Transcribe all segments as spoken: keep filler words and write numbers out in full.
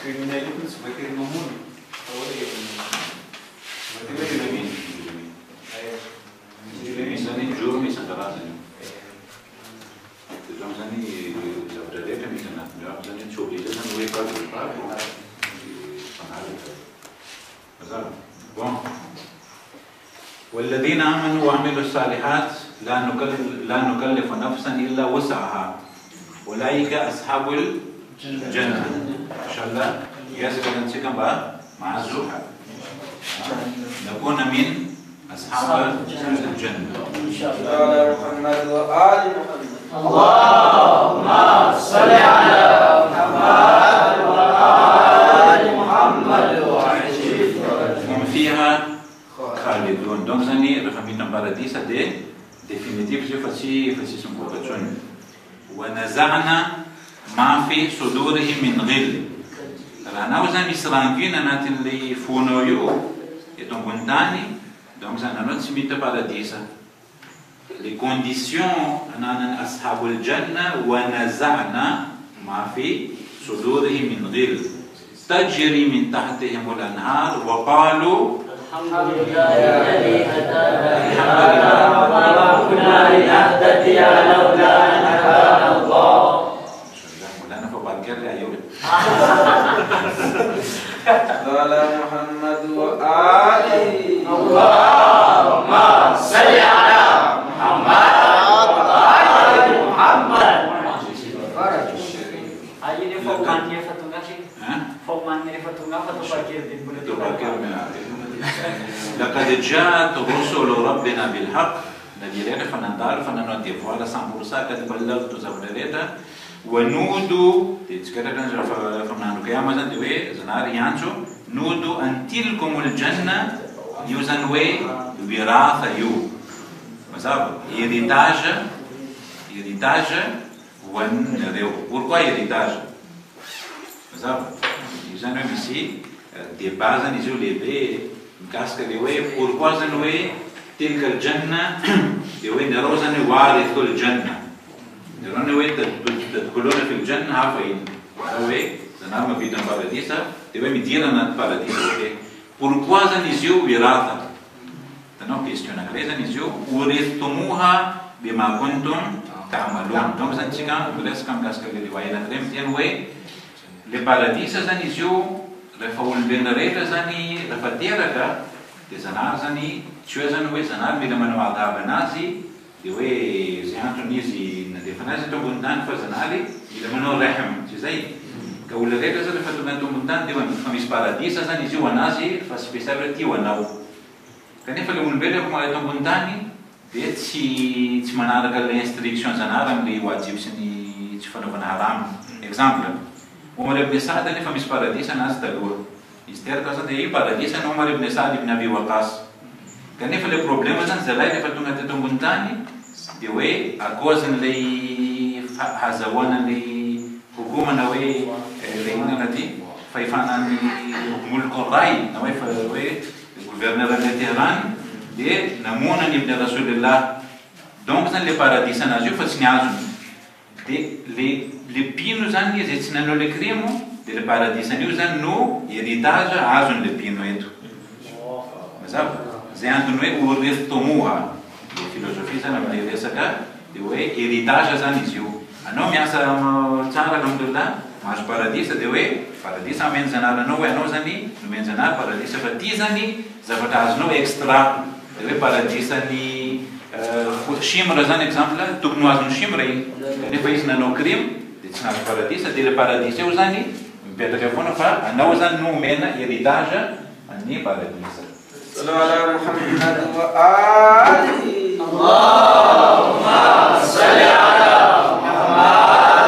criminali sebagai nomor. Awal dia sebagai criminal. Misalnya jurus misalnya rasanya. Itu misalnya sebenarnya misalnya, misalnya coba itu kan boleh kalau berapa, pengaruh. Betul. Bom. والذين آمنوا وعملوا الصالحات لا نكلف لا نكلف نفسا إلا وسعها أولئك أصحاب الجنة إن شاء الله يسكن نسكن بقى مع الزوحة نكون من أصحاب الجنة إن شاء الله محمد وآل محمد اللهم صل على محمد وآل محمد هم فيها خالدون. Donc zani refaminam paradisa de definitiv je faci faci son corruption. ونزعنا ما في صدورهم من غل. Rana uzan misrangin anatin li funoyu etong buntani. Donc ça n'a pas paradisa. Les conditions أننا أصحاب الجنة ونزعنا ما في صدورهم من غل تجري من تحتهم الأنهار وقالوا الحمد لله الذي هدانا وما كنا لنهتدي لولا أن هدانا الله. مولانا فبارك يا يوم. على محمد وآله اللهم صل على محمد وآل محمد. Ayo ni forman dia fatunga sih. Forman dia fatunga fatu fakir di bulan tu. لقد جاءت رسل ربنا بالحق. نجيرنا فننتظر فننودي فوالا سامبورسا قد بلغت زبريتا ونودوا تذكرنا فمنانو كياما زندوي زنار يانشو نودوا أن تلكم الجنة يوزنوي وراثة يو مسابق هيريتاج هيريتاج ونريو. Pourquoi héritage? مسابق يوزنوي ici des bases en isolé casque de way. Pourquoi زنوي تلك الجنة يوين نروزني وارث الجنة نروني وين تدخلون في الجنة عفين وي زنار ما بيدن باراديسا تبي مديرنا باراديسا. Pourquoi زنيزيو وراثة تنو question أكري زنيزيو ورثتموها بما كنتم تعملون. donc زنيزيكا بلس كم casque de way نتريم تين وي لباراديسا زنيزيو رفعول بنريتا زني رفتيرا كا تزنار زني شو زنوي زنار بيدا منو عذاب نازي يوي زيانتو نيزي ندفنازي تو بندان فزنالي بيدا منو رحم زي كولا ريتا زني فتو بندان ديوان خميس باراديسا زني زي ونازي فسبيسابرتي ونو كان يفعل من بيدا كما يتو بنداني ديت سي تمنار كال انستريكشن زنار امري واجب سني تفنو فن حرام example عمر ابن سعد اللي فمس باراديسا ناس تقول يستير كذا ده باراديسا عمر ابن سعد ابن ابي وقاص كان يفعل البروبلم مثلا زلاي فتونا تتومبنتاني دي وي اكوزن لي حزوان لي حكومه نوي لينا ندي فيفانا ملك الراي نوي فوي الغوفرنر de Téhéran دي نمونا ابن رسول الله donc dans les paradisa na ju fascinazun de le le pino zanni ezecinano le crimo delle paradisa ni usan no heritage azun le pino eto mazab zeandu no urithtomuha de filosofia sana le desaka de we heritage zanni ziu ano miasa tsara alhamdulillah mas paradisa de we paradisa menzanala no we no zanni no menzanala paradisa fatizani zavataz no extra de we paradisa ni شيمرا زان اكزامبل توك نوازن شيمري اللي فايزنا نو كريم ديتنا الباراديس ديال الباراديس وزاني بيتغفونا فا انا وزان نو مينا هيريتاج اني باراديس صلوا على محمد وآله اللهم صل على محمد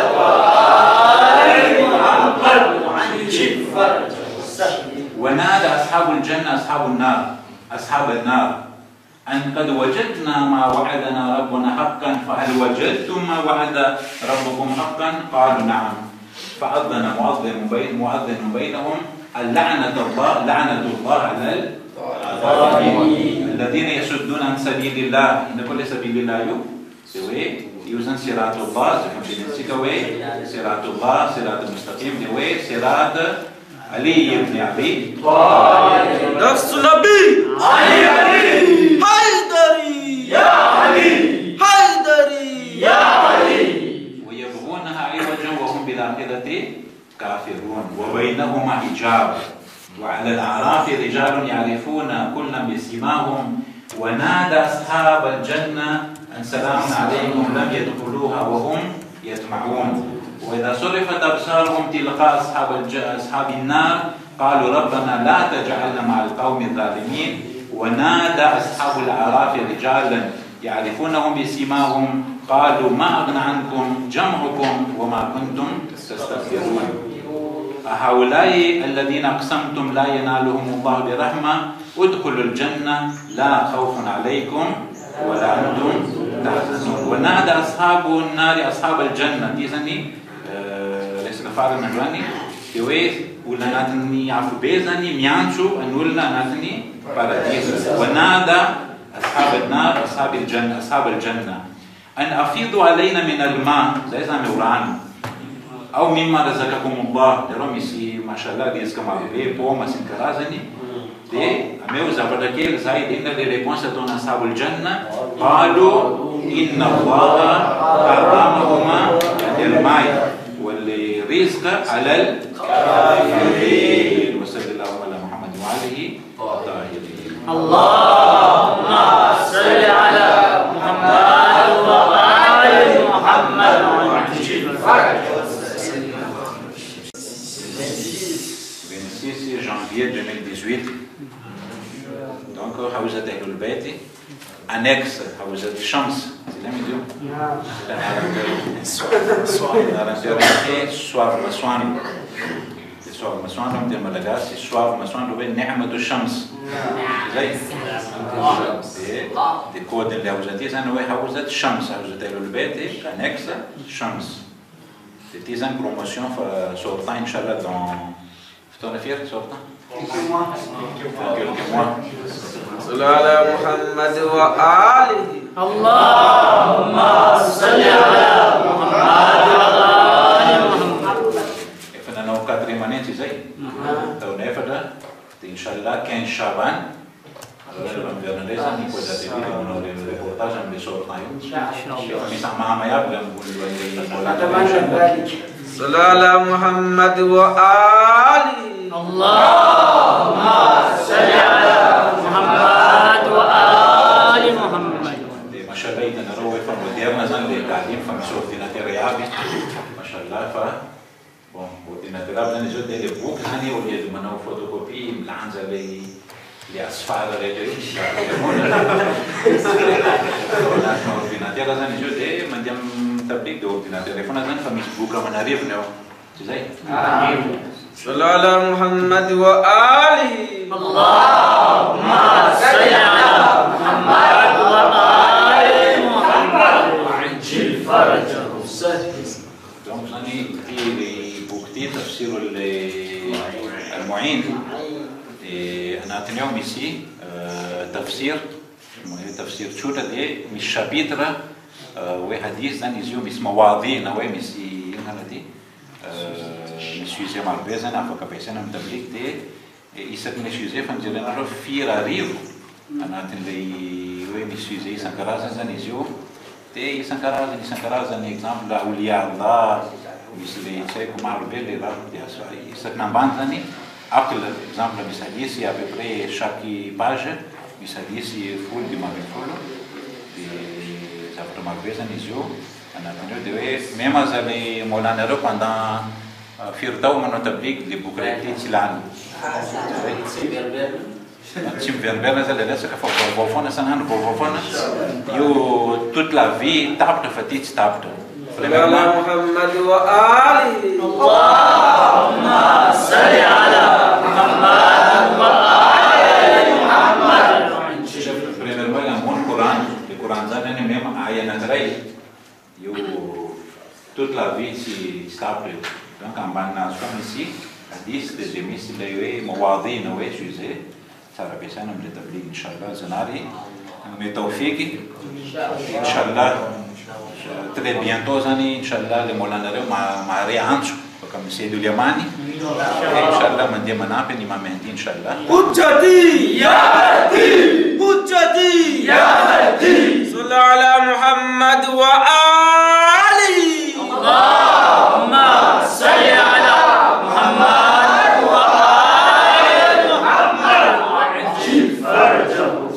وآل محمد وعجل فرج ونادى اصحاب الجنه اصحاب النار اصحاب النار أن قد وجدنا ما وعدنا ربنا حقا فهل وجدتم ما وعد ربكم حقا؟ قالوا نعم. فأذن مؤذن بين مؤذن بينهم اللعنة الله لعنة الله على الظالمين الذين يصدون عن سبيل الله. إن كل سبيل الله يو سوي يوزن صراط الله زكم بين سكوي صراط الله صراط المستقيم دوي صراط علي بن علي نفس النبي علي علي حيدري يا علي حيدري يا علي ويبغونها عوجا وهم بالآخرة كافرون وبينهما حجاب وعلى الأعراف رجال يعرفون كلا بسيماهم ونادى أصحاب الجنة أن سلام عليكم لم يدخلوها وهم يطمعون وإذا صرفت أبصارهم تلقاء أصحاب الج... أصحاب النار قالوا ربنا لا تجعلنا مع القوم الظالمين ونادى أصحاب الأعراف رجالا يعرفونهم بسيماهم قالوا ما أغنى عنكم جمعكم وما كنتم تستكبرون هؤلاء الذين أقسمتم لا ينالهم الله برحمة ادخلوا الجنة لا خوف عليكم ولا أنتم تحزنون ونادى أصحاب النار أصحاب الجنة ديزني ليس كفار نجواني يوي ولا ناتني عفو بيزني ميانشو أنولنا ناتني باراديس ونادى أصحاب النار أصحاب الجنة أصحاب الجنة أن أفيضوا علينا من الماء زي زي موران أو مما رزقكم الله درمسي ما شاء الله ديز كما بي بوما سنكرازني دي أميو زبردكيل زايد إن لريبونس دون أصحاب الجنة قالوا إن الله حرمهما الماء والرزق على الكافرين وصلى الله على محمد وعليه الطاهرين اللهم صل على محمد وآل محمد وعجل الفرج vingt-six janvier deux mille dix-huit donc حوزة أهل البيت annexe حوزة الشمس c'est la médium soir مسوان soir مسوان هم دي ملقاسي soir مسوان هو نعمة الشمس زي دي كود اللي حوزتي زي هو حوزة الشمس حوزة أهل البيت annexe الشمس c'est une promotion sortant Inch'Allah dans ton affaire sortant quelques mois صلى على محمد وآله اللهم صل على محمد وآل محمد فانا نو quatrième année tu sais تو نفدا إن شاء الله كان شعبان الرجل بيرناليزا نيكو دا تي في من الريبورتاج عن بيصور تايم ان شاء الله مسا ما ما يبغى نقول صلى على محمد وآله اللهم صل على محمد وآل محمد ما شاء الله إذا نروي فم وديرنا زن اللي قاعدين فم سوف دينا تريابي ما شاء الله ف بون ودينا تريابي نجود دي بوك هني وليد منو فوتوكوبي لعنزة لي لأسفار رجلي ودينا تريابي زن نجود دي من ديم تبليك دو ودينا تليفون زن فميس بوكا من عريف نو تزاي صلى على محمد وآله اللهم صل على محمد وآل محمد وعجل فرجه donc j'en ai pris les bouquets تفسير المعين أنا أتنيوم ici تفسير تفسير شوطة دي مش شابيترا وحديث زن يزيوم اسمه واضي نوي مسي ينهلتي مسيوزي مالبيزن أفكا بيسنا متبليك دي إيساك مسيوزي فنجلنا رو فيرا ريو أنا أتنلي وي مسيوزي سنكرازن زن يزيوم دي سنكرازن سنكرازن إكزامبل أولياء الله مثل يتسيكو مالبيلي رب دي أسواري إيساك نمبانزني أقل إكزامبل مساديسي أبقري شاكي باجة مساديسي فول دي مالبيفولو دي زابر مالبيزن يزيوم أنا أتنلي دوي ميما زالي مولانا رو pendant firtau mano tablik di bukreti cilan Tim verbena zale nessa que foi vovona sanando vovona eu toute la vie tapte fatit tapte صلى على محمد وآله اللهم صل على محمد وآل محمد primeiro vai amor Coran o Coran zane nem mesmo aya natrai eu toute la vie si tapte donc en bas nas comme ici hadith de jemis lewe mawadi nowe juzé صار بيسانا من التبليغ إن شاء الله زناري من توفيقي إن شاء الله très bientôt زاني إن شاء الله لمولانا ريو مع مع ريانشو comme Seydou Liamani. Inch'Allah, mandi manape ni mamenti, Inch'Allah. Hujjati ya Hadi, Hujjati ya Hadi. Sallu ala Muhammad wa ali. Allahumma salli ala Muhammad wa ali Muhammad wa'ajil farjahu.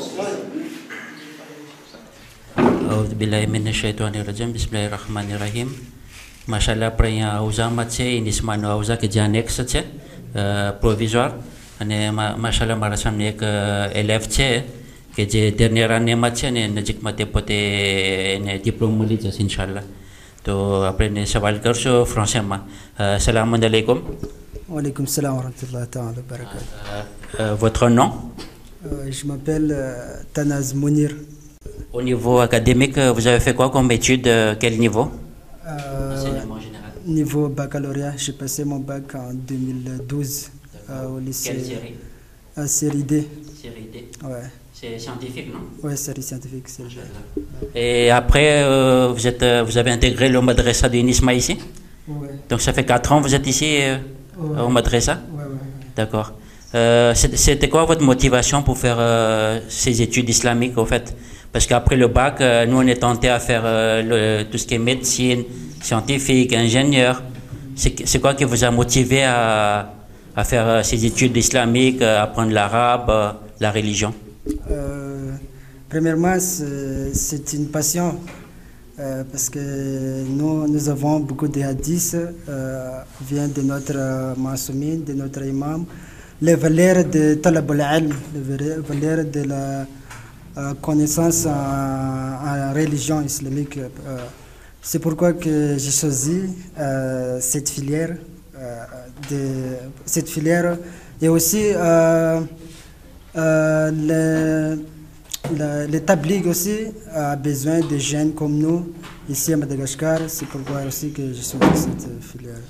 A'udhu billahi minasyaitonir rajim. Bismillahirrahmanirrahim. Mashallah pray auzama tse inismano auza ke janex tse provisoire ane mashallah marasam nek élève tse ke je dernière année matse ne najik mate pote ne diplôme li jas inshallah. तो अपने सवाल कर सो फ्रांस में सलाम अलैकुम वालेकुम सलाम व रहमतुल्लाहि ताला व बरकातहू. Votre nom? Je m'appelle Tanaz Mounir. Au niveau académique, vous avez fait quoi comme étude? Quel niveau? Euh, Enseignement général. Niveau baccalauréat, j'ai passé mon bac en deux mille douze euh, au lycée. Quelle série? À série D. Série D. Ouais. C'est scientifique, non? Ouais, série scientifique. Série D. Et après, euh, vous, êtes, vous avez intégré le madrasa de Nisma ici? Ouais. Donc ça fait quatre ans que vous êtes ici euh, ouais. au madrasa? Ouais, ouais. D'accord. Euh, C'était quoi votre motivation pour faire euh, ces études islamiques, au fait? Parce qu'après le bac, euh, nous on est tenté à faire euh, le, tout ce qui est médecine, scientifique, ingénieur. C'est quoi qui vous a motivé à, à faire euh, ces études islamiques, à apprendre l'arabe, euh, la religion? Euh, premièrement, c'est une passion euh, parce que nous, nous avons beaucoup de hadiths euh, vient de notre euh, Masoumine, de notre imam, les valeurs de talab al-ilm, les valeurs de la euh, connaissance en, en religion islamique. Euh, C'est pourquoi que j'ai choisi euh, cette filière, euh, de, cette filière et aussi euh, euh, le, le, le tabligue aussi a besoin de jeunes comme nous ici à Madagascar. C'est pourquoi aussi que j'ai choisi cette filière.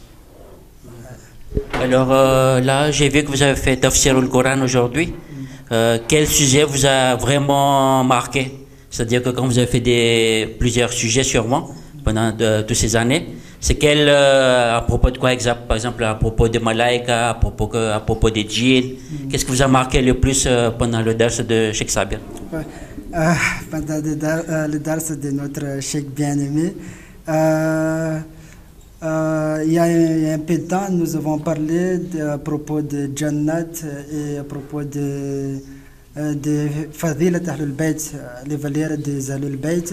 Ouais. Alors euh, là, j'ai vu que vous avez fait Tafsir al-Coran aujourd'hui. Mm. Euh, quel sujet vous a vraiment marqué? C'est-à-dire que quand vous avez fait des, plusieurs sujets sûrement pendant de, toutes ces années, c'est quel, euh, à propos de quoi exact? Par exemple, à propos de Malaika, à propos, à propos des djinns, mm. qu'est-ce qui vous a marqué le plus euh, pendant le dars de Cheikh Sabir? Ouais. Euh, pendant le, dar, euh, le dars de notre Cheikh bien-aimé, euh, euh, il y, y a un peu de temps, nous avons parlé de, à propos de Jannat et à propos de, euh, de Fadilat Ahlul Bayt, les valeurs des Ahlul Bayt.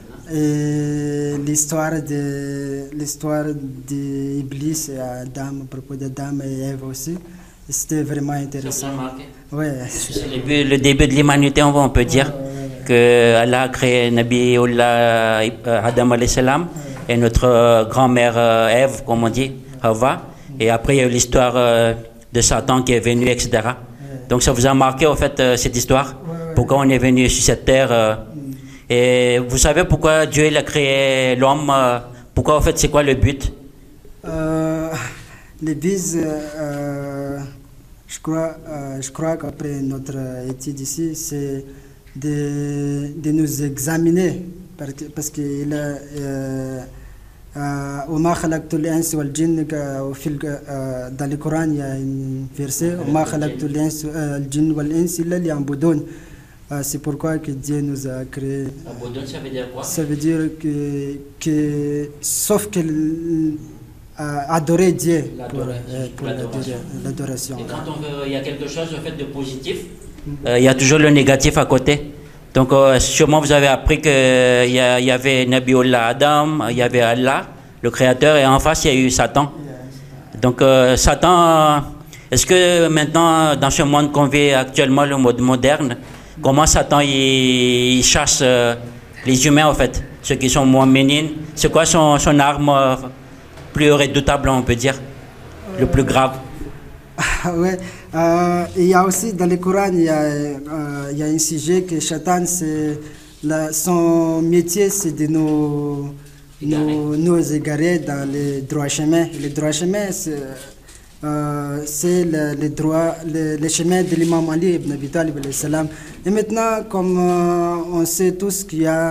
Et l'histoire de l'histoire d'Iblis et Adam, à propos d'Adam et Ève aussi, c'était vraiment intéressant. Ouais. C'est le début, le début de l'humanité, on peut dire, ouais, ouais, ouais. que Allah a créé Nabiullah Adam alayhi salam et notre grand-mère Ève, comme on dit, Hawa. Et après, il y a eu l'histoire de Satan qui est venu, et cetera. Donc ça vous a marqué, en fait, cette histoire? Pourquoi on est venu sur cette terre? Et vous savez pourquoi Dieu il a créé l'homme? Pourquoi en fait c'est quoi le but? euh, Le but, euh, je crois, euh, je crois qu'après notre étude ici, c'est de, de nous examiner parce que il a, وما خلقت الإنس والجن dans le Coran il y a un verset وما خلقت الإنس الجن والإنس إلا ليعبدون. C'est pourquoi que Dieu nous a créé. Abodon, ça veut dire quoi? Ça veut dire que, que sauf que euh, adorer Dieu pour l'adoration. Et quand il y a quelque chose en fait de positif, euh, il y a toujours le négatif à côté. Donc euh, sûrement vous avez appris qu'il y, y avait Nabiullah Adam, il y avait Allah, le Créateur, et en face il y a eu Satan. Donc euh, Satan, est-ce que maintenant dans ce monde qu'on vit actuellement, le monde moderne, comment Satan il, il chasse euh, les humains en fait, ceux qui sont moins ménines? C'est quoi son, son arme euh, plus redoutable, on peut dire, le plus grave? Oui, euh, il y a aussi dans le Coran, il y a, euh, il y a un sujet que Satan, son métier c'est de nous, nous, nous égarer dans les droits chemins. Les droits chemins, c'est Euh, c'est le, le droit, le, le chemin de l'imam Ali ibn Abi Talib alayhi salam. Et maintenant, comme euh, on sait tous qu'il y a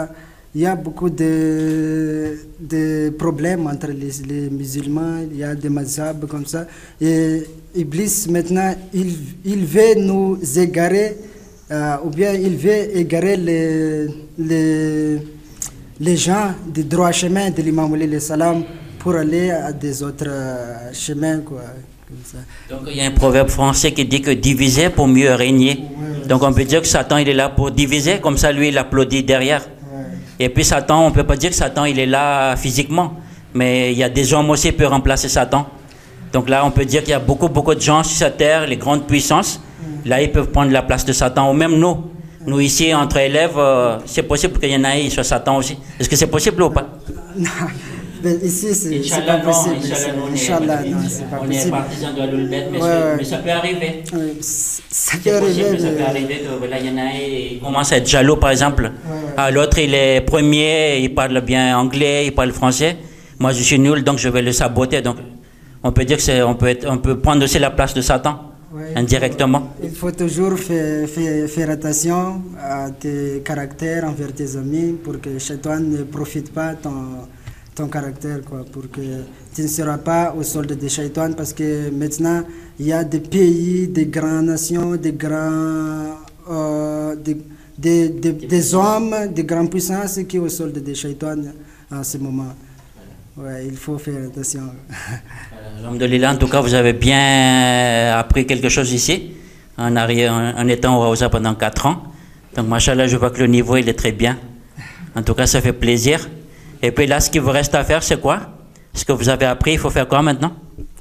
il y a beaucoup de, de problèmes entre les, les musulmans, il y a des mazhab comme ça. Et Iblis, maintenant, il, il veut nous égarer, euh, ou bien il veut égarer les, les, les gens du droit chemin de l'imam alayhi salam pour aller à des autres euh, chemins, quoi. Comme ça. Donc il y a un proverbe français qui dit que diviser pour mieux régner. Ouais, donc on peut dire que Satan il est là pour diviser, comme ça lui il applaudit derrière. Ouais. Et puis Satan, on ne peut pas dire que Satan il est là physiquement, mais il y a des hommes aussi qui peuvent remplacer Satan. Donc là on peut dire qu'il y a beaucoup beaucoup de gens sur cette terre, les grandes puissances, mmh. là ils peuvent prendre la place de Satan, ou même nous. Mmh. Nous ici entre élèves, euh, c'est possible qu'il y en ait qui soient Satan aussi. Est-ce que c'est possible ou pas? Ben ici, c'est pas possible. Inch'Allah, non, c'est pas possible. On est partisans de Al-Ulbet, mais, ouais, mais ça peut arriver. Ouais, ça peut arriver. Mais... Ça peut arriver que voilà, il y en a qui commencent à être jaloux, par exemple. Ouais, ouais. Ah, l'autre, il est premier, il parle bien anglais, il parle français. Moi, je suis nul, donc je vais le saboter. Donc, on peut dire que c'est, on peut être, on peut prendre aussi la place de Satan, ouais, indirectement. Il faut toujours faire, faire, faire attention à tes caractères envers tes amis pour que Shaitan ne profite pas de ton ton caractère, quoi, pour que tu ne seras pas au solde de Shaitan, parce que maintenant il y a des pays, des grandes nations, des grands euh, des, des, des, des hommes, des grandes puissances qui sont au solde de Shaitan en ce moment. Ouais, il faut faire attention. Alhamdulillah, en tout cas vous avez bien appris quelque chose ici en, arrière, en, en étant au Rawza pendant quatre ans. Donc machallah, je vois que le niveau il est très bien. En tout cas ça fait plaisir. Et puis là, ce qu'il vous reste à faire, c'est quoi? Ce que vous avez appris, il faut faire quoi maintenant?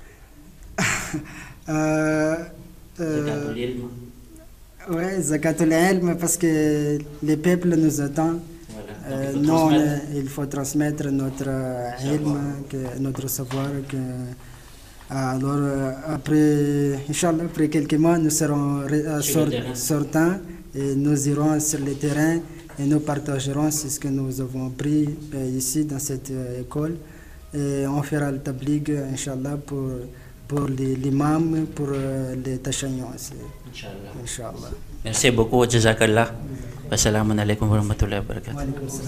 euh, euh, Oui, Zakatul Ilm, parce que les peuples nous attendent. Voilà. Euh, non, euh, il faut transmettre notre ilm, que, notre savoir. Que, alors, euh, après, Inch'Allah, après quelques mois, nous serons euh, sort, sortants et nous irons sur le terrain. Et nous partagerons ce que nous avons appris euh, ici dans cette euh, école. Et on fera le tabligh, Inch'Allah, pour, pour l'imam, pour euh, les tachayons aussi. Inch'Allah. Inch'Allah. Merci beaucoup, Jazakallah. Assalamu alaikum wa rahmatullahi wa barakatuh.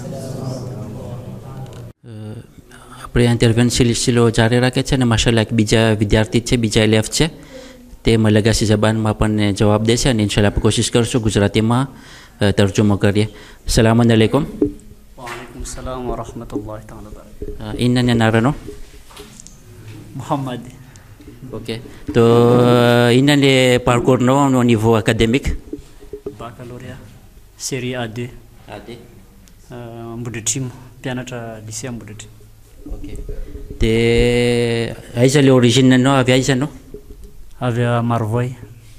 આપણે interview સિલો જારી રાખે છે અને માશાલ્લાહ એક બીજા વિદ્યાર્થી છે, બીજા એલેફ છે, તે મલગાસી જબાનમાં આપણને જવાબ દેશે અને ઇન્શાલ્લાહ આપણે કોશિશ કરશું ગુજરાતીમાં તર્જુમો કરીએ. સલામ અલૈકુમ. Waalaikum salam wa rahmatullahi ta'ala barakatuh. Inna narano? Muhammad. Ok. To inna le parcours no au niveau académique? Baccalauréat, série A deux. A deux. Euh, Mbudetimo, pianatra lycée Mbudetimo. Ok. Te aiza le origine no, avia aiza no? Avia Marvoy.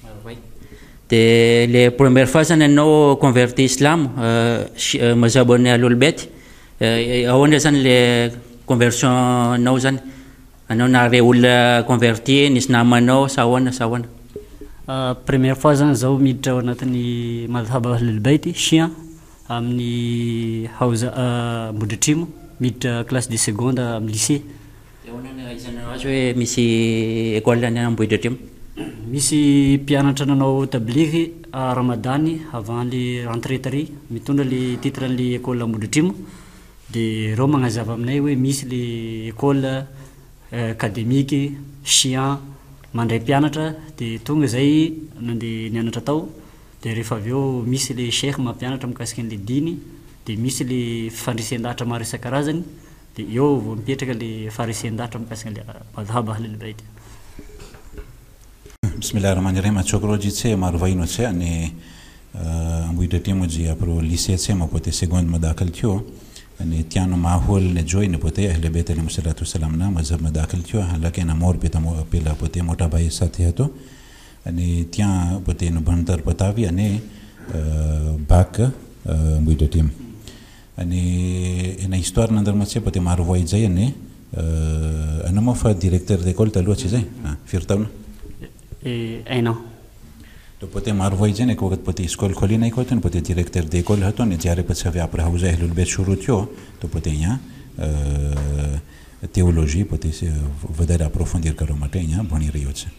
De les premières phases en no converti islam euh mazhabon al-Ulbet euh on les les conversion no zan ano na reul converti islam no sawan sawan première phase zao midra anatiny madhhab al-Bayt shia amni hauza Mbudetimo midra classe de seconde am lycée. Et on a izana joe misi école na Mbudetimo. Misy mpianatra nanao tablighy à Ramadany avant le rentrée tary mitondra le titre le école Mbudetimo, dia reo magnazava aminay hoe misy le école académique chian mandray mpianatra, dia tonga zay nandeha nianatra tao, dia rehefa avy eo misy le cheikh mampianatra mikasika an'le diny, dia misy le fandresen-dahatra maro isan-karazany, dia eo vao mipetraka le farisen-dahatra mikasika an'le madhhab ahlul bayt. Bismillahirrahmanirrahim. Achokro jice marvaino ce ani Mbudetimo ji apro lycée ce ma pote seconde madakal tio ani tiano mahol ne joy ne pote ahle bait alayhi salatu wasalam na mazhab madakal tio halakena mor peta mo pela pote mota bai sathi hato ani tian pote no bantar patavi ani bac Mbudetimo ani ena histoire nandar ma ce pote marvoi jai ani ana mo fa directeur d'école talo ce jai firtauna et un an. तो पते मारवाई जने को वक्त पते स्कूल खोली नहीं कोते न पते डायरेक्टर देखो हतो ने जारे पछा वे आपरा हाउस अहलुल बैत शुरू थियो तो पते यहाँ théologie पते से વધારે approfondir કરવા માટે અહીંયા ભણી રહ્યો છે.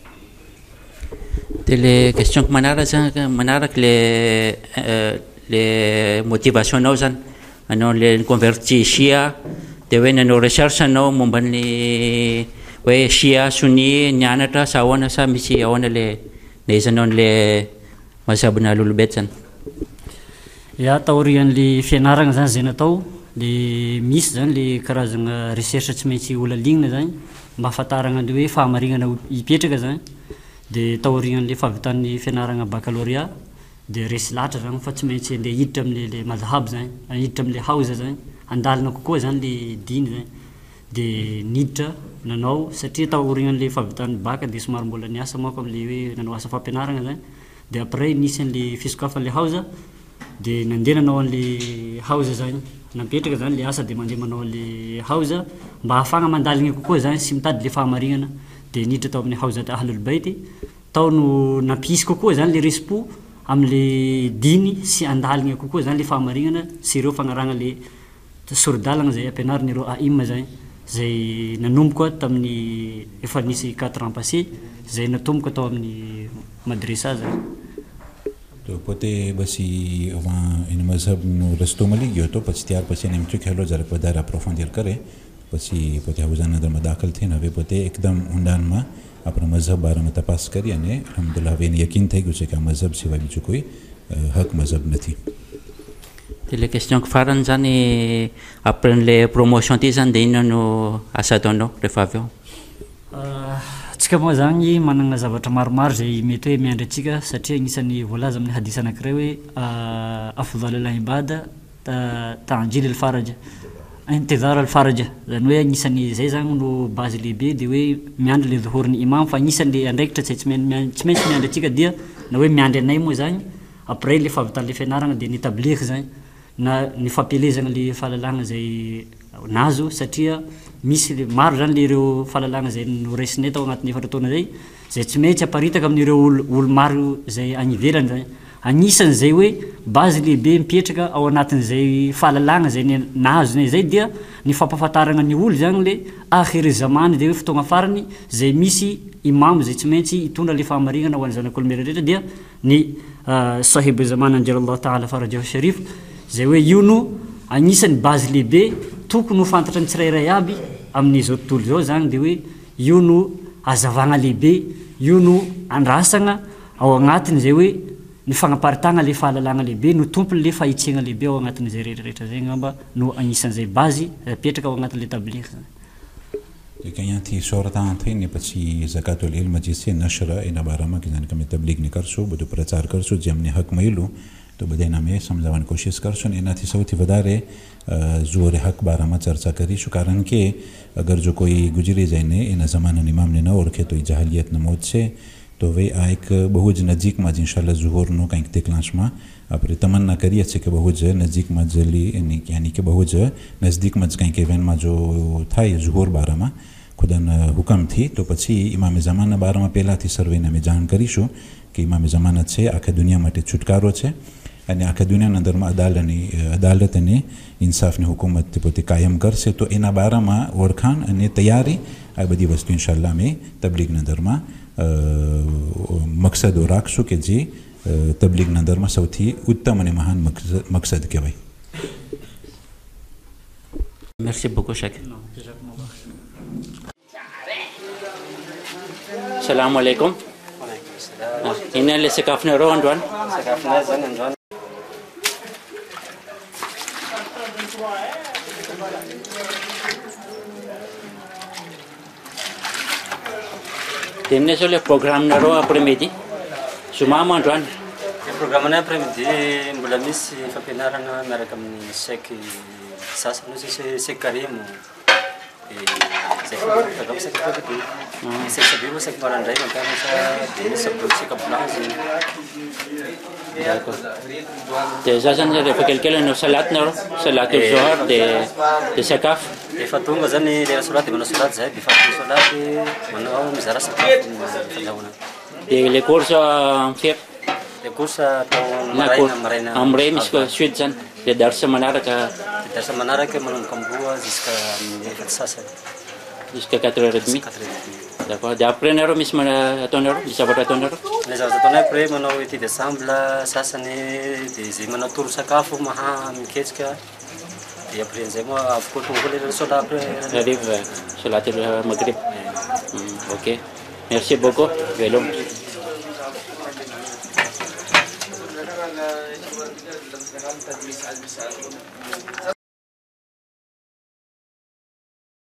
Les questions que manara manara que les les motivations nous anao le converti shia dia hoe nanao recherche anao momba ny hoe shia sunni nianatra sa ahoana sa misy ahoana le naizanao n'le mazhabina lolobety zany ya taorian'le fianarana zany zay natao le misy zany le karazana recherche tsy maintsy olalignina zany mba ahafantarana le hoe fahamarinana hipetraka zany dia taorian'le fahavitan'ny fianarana baccalauréat dia resy lahatra zany fa tsy maintsy le hiditra amin'le mazhab zany hiditra amin'le hauza zany andalina kokoa zany le diny zany dia niditra nanao satria taorian'le fahavitan'ny bac dia somary mbola niasa mako amin'le hoe nanao asa fampianarana zany dia après nisy an'le fisokafan'le hauza dia nandeha nanao an'le hauza zany napetraka zany le asa dia mandeha manao an'le hauza mba ahafagna mandaligna kokoa zany sy mitady le fahamarinana dia niditra tao amin'ny hauza ahlul baity tao no nampisy kokoa zany le respo amin'le diny sy andaligna kokoa zany le fahamarinana sy ireo fagnaragna le sordalagna zay ampianarina ireo aima zany zay nanomboka tamin'ny efa nisy quatre ans passé zay natomboka tao amin'ny madresa zany pote basi avant une mazhab no restoma ligio to pas tiar pas nem truc halo zara poder approfondir kare basi pote hauzana da madakal thena ve pote ekdam undan ma apra mazhab bara mata pas kari ane alhamdulillah ve yakin tay go ka mazhab si wabi chukoi hak mazhab nati le question farany zany après le promotion ty zany dia inona no asa ataonao rehefa avy eo tsika moa zany manana zavatra maromaro zay mety hoe miandry atsika satria agnisan'ny voalaza amin'ny hadisa anankiray hoe afdal al-ibada ta'jil al-faraja intidhar al-faraja zany hoe agnisan'ny zay zany no base lehibe dia hoe miandry le dhuhurny imam fa agnisan'le andraikitra tsy maintsy miandry atsika dia na hoe miandry anay moa zany après le fahavitan'le fianarana dia ny tabligh zany na ny fampelezana le fahalalagna zay nazo satria misy maro zany le ireo fahalalagna zay noresinay tao agnatin'ny efatra taona zay zay tsy maintsy aparitaka amin'ireo olo maro zay any ivelany zany agnisan'ny zay hoe base lehibe mipetraka ao anatin'izay fahalalagna zay nazo nay zay dia ny fampahafantarana ny olo zany le akhiry zamany dia hoe fotoagna farany zay misy imam zay tsy maintsy hitondra le fahamarinana ho an'ny zanak'olombelona rehetra dia ny sahib zamana anjalallah taala farajahu sharif zay hoe io no agnisan'ny base lehibe tokony ho fantatra ny tsirairay aby amin'izao tontolo zao zany dia hoe io no azavagna lehibe io no andrasagna ao agnatiny zay hoe ny fagnaparitagna le fahalalagna lehibe no tompony le fahitsegna lehibe ao agnatin'izay rehetrarehetra zay ngamba no agnisan'izay base apetraka ao agnatin'le tabligh zany كان ينتهي صورة عنتين بتشي زكاة العلم جيسي نشرة إن بارما كنا كم تبليغ نكرسو بدو برتار كرسو جمني حق ميلو تو بدينا مي समझावन कोशिश करसुन एनाथी સૌથી વધારે જોરે હક બારામાં ચર્ચા કરીશું કારણ કે અગર જો કોઈ ગુજરી જાય ને એના જમાના ઇમામને ન ઓળખે તો એ જહાલિયતનો મોત છે તો હવે આ એક બહુ જ નજીકમાં જ ઇન્શાલ્લાહ ઝુહરનો કંઈક દેખલાશમાં આપણે તમન્ના કરીએ છીએ કે બહુ જ નજીકમાં જલ્દી એની યાની કે બહુ જ નજદીકમાં જ કંઈક ઇવેન્ટમાં જો થાય ઝુહર બારામાં ખુદાના હુકમથી તો પછી ઇમામે જમાના બારામાં પહેલાંથી સર્વેને અમે જાણ કરીશું કે ઇમામે જમાના છે આખા દુનિયા માટે છુટકારો છે અને આખા દુનિયાના અંદરમાં અદાલતની અદાલત અને ઇન્સાફની હુકુમત પોતે કાયમ કરશે તો એના બારામાં ઓળખાણ અને તૈયારી આ બધી વસ્તુ ઇન્શાલ્લાહ અમે તબલીગના અંદરમાં મકસદો રાખશું કે જે તબલીગના અંદરમાં સૌથી ઉત્તમ અને મહાન મકસદ કહેવાય. Merci beaucoup, Cheikh. Assalamu alaikum. Ina le sekafne ro andwan. Sekafne zan andwan. Tenne sole program na ro après-midi. Sumama andwan. Program na après-midi mbola misy fampianarana miaraka amin'ny Sheikh sasa no se se Karim zay program Sheikh Kabudi Sheikh Sabiru Sheikh Marandrai mampianatra dia Sabiru Sheikh Abdulaziz. De za zany rehefa kelikely no salat na ro salat al-zohar de de sakafo efa tonga zany le solat dia manao solat zay dia faty solat manao mizara sakafo fandrahoana. De les courses en fier les courses atao maraina maraina amray misy suite zany de darsa manaraka darsa manaraka manomboka amboa jusqu'à efatra sasany jusqu'à quatre heures trente. D'accord. De après na ro misy mana ataonareo misy zavatra ataonareo le zavatra ataonay après manao étude ensemble sasany dia zay manao toro sakafo maha miketrika dia après zay moa avoko tonga le sola après Arrive salat maghrib. Hmm, ok. Merci beaucoup. Velom.